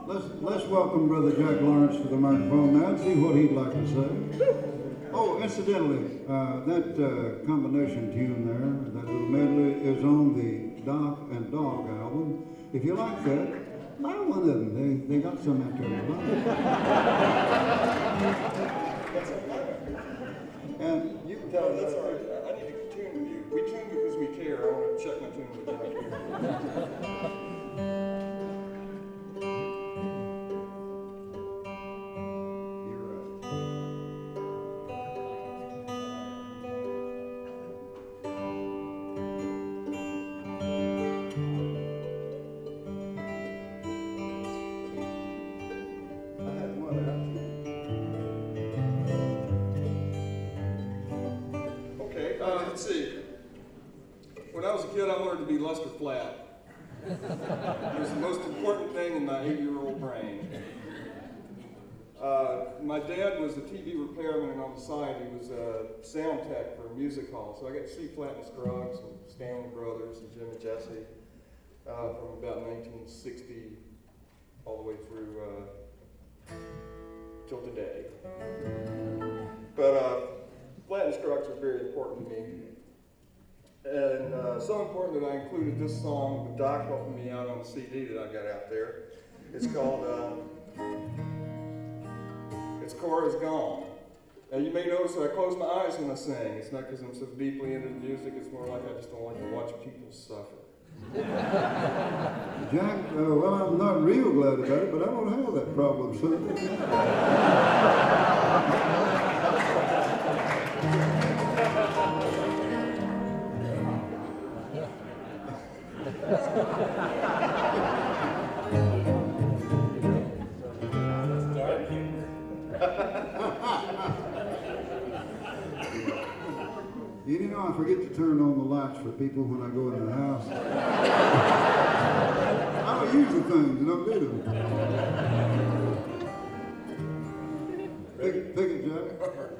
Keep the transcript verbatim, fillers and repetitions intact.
let's let's welcome Brother Jack Lawrence to the microphone now and see what he'd like to say. Oh, incidentally, uh, that uh, combination tune there, that little medley, is on the Doc and Dog album. If you like that, buy one of them. They they got some out there. And you can tell no, that's all right. I need to tune with you. We tune because we care. I want to check my tune with Jack here. Let's see. When I was a kid, I wanted to be Lester Flatt. It was the most important thing in my eight-year-old brain. Uh, my dad was a T V repairman, and on the side, he was a sound tech for a music hall. So I got to see Flatt and Scruggs and Stanley Brothers and Jim and Jesse uh, from about nineteen sixty all the way through uh, till today. But uh, Flatt and Scruggs were very important to me. And uh, so important that I included this song with Doc helping me out on the C D that I got out there. It's called, uh, It's Cora's Gone. Now you may notice that I close my eyes when I sing. It's not because I'm so deeply into the music, it's more like I just don't like to watch people suffer. Jack, uh, well, I'm not real glad about it, but I don't have that problem, son. You know, I forget to turn on the lights for people when I go in the house. I don't use the things, you don't do them. Pick, pick it, Jack.